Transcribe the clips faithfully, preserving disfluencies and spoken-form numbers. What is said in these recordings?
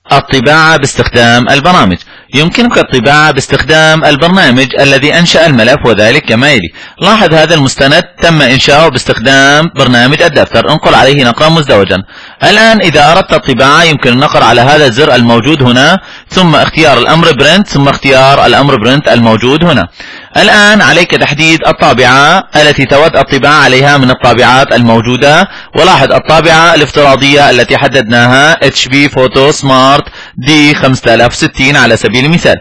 الطباعة باستخدام البرامج. يمكنك الطباعة باستخدام البرنامج الذي أنشأ الملف، وذلك كما يلي. لاحظ هذا المستند تم إنشاؤه باستخدام برنامج الدفتر. انقل عليه نقرا مزدوجا. الآن إذا أردت الطباعة يمكن النقر على هذا الزر الموجود هنا، ثم اختيار الأمر برنت، ثم اختيار الأمر برنت الموجود هنا. الآن عليك تحديد الطابعة التي تود الطباعة عليها من الطابعات الموجودة. ولاحظ الطابعة الافتراضية التي حددناها اتش بي فوتو سمارت دي خمسة آلاف وستين على سبيل المثال.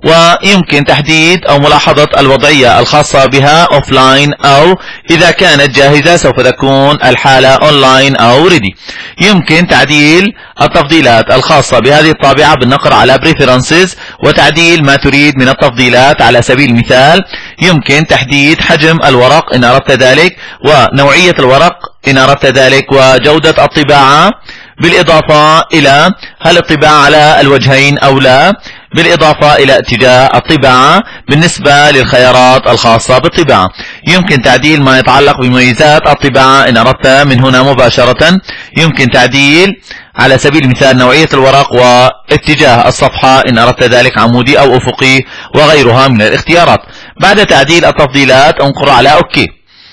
ويمكن تحديد أو ملاحظة الوضعية الخاصة بها أوفلاين، أو إذا كانت جاهزة سوف تكون الحالة أونلاين أو ريدي. يمكن تعديل التفضيلات الخاصة بهذه الطابعة بالنقر على بريفرنسز وتعديل ما تريد من التفضيلات. على سبيل المثال يمكن تحديد حجم الورق إن أردت ذلك، ونوعية الورق إن أردت ذلك، وجودة الطباعة، بالإضافة إلى هل الطباعة على الوجهين أو لا، بالإضافة إلى اتجاه الطباعة بالنسبة للخيارات الخاصة بالطباعة. يمكن تعديل ما يتعلق بمميزات الطباعة إن أردت من هنا مباشرة. يمكن تعديل على سبيل المثال نوعية الورق واتجاه الصفحة إن أردت ذلك عمودي أو أفقي، وغيرها من الاختيارات. بعد تعديل التفضيلات انقر على أوكي.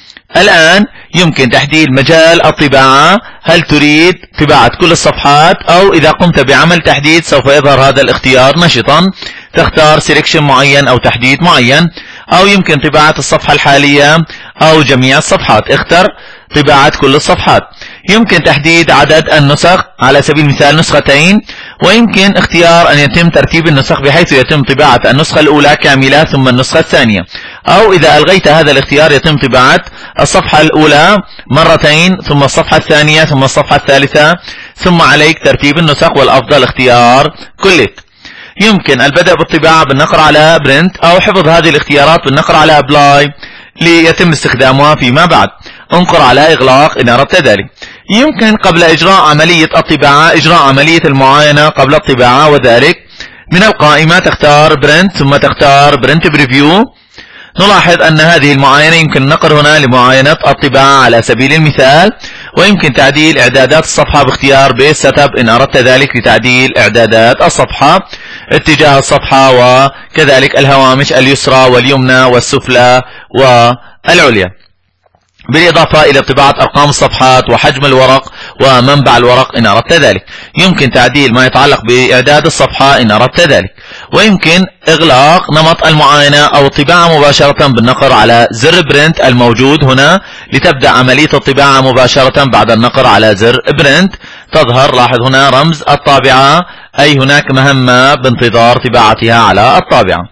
الآن يمكن تحديد مجال الطباعة، هل تريد طباعة كل الصفحات، أو إذا قمت بعمل تحديد سوف يظهر هذا الاختيار نشطا. تختار سيلكشن معين أو تحديد معين، أو يمكن طباعة الصفحة الحالية أو جميع الصفحات. اختر طباعة كل الصفحات. يمكن تحديد عدد النسخ، على سبيل المثال نسختين، ويمكن اختيار أن يتم ترتيب النسخ بحيث يتم طباعة النسخة الأولى كاملة ثم النسخة الثانية، أو إذا ألغيت هذا الاختيار يتم طباعة الصفحة الأولى مرتين ثم الصفحة الثانية ثم الصفحة الثالثة، ثم عليك ترتيب النسخ والأفضل اختيار كلك. يمكن البدء بالطباعة بالنقر على برنت، أو حفظ هذه الاختيارات بالنقر على أبلاي ليتم استخدامها فيما بعد. انقر على إغلاق إن أردت ذلك. يمكن قبل إجراء عملية الطباعة إجراء عملية المعاينة قبل الطباعة، وذلك من القائمة تختار برنت ثم تختار برنت بريفيو. نلاحظ أن هذه المعاينة يمكن النقر هنا لمعاينة الطباعة على سبيل المثال. ويمكن تعديل إعدادات الصفحة باختيار بيج سيت اب إن أردت ذلك لتعديل إعدادات الصفحة، اتجاه الصفحة، وكذلك الهوامش اليسرى واليمنى والسفلى والعليا، بالإضافة إلى طباعة أرقام الصفحات وحجم الورق ومنبع الورق إن أردت ذلك. يمكن تعديل ما يتعلق بإعداد الصفحة إن أردت ذلك. ويمكن إغلاق نمط المعاينة أو الطباعة مباشرة بالنقر على زر برنت الموجود هنا لتبدأ عملية الطباعة مباشرة بعد النقر على زر برنت. تظهر، لاحظ هنا رمز الطابعة، أي هناك مهمة بانتظار طباعتها على الطابعة.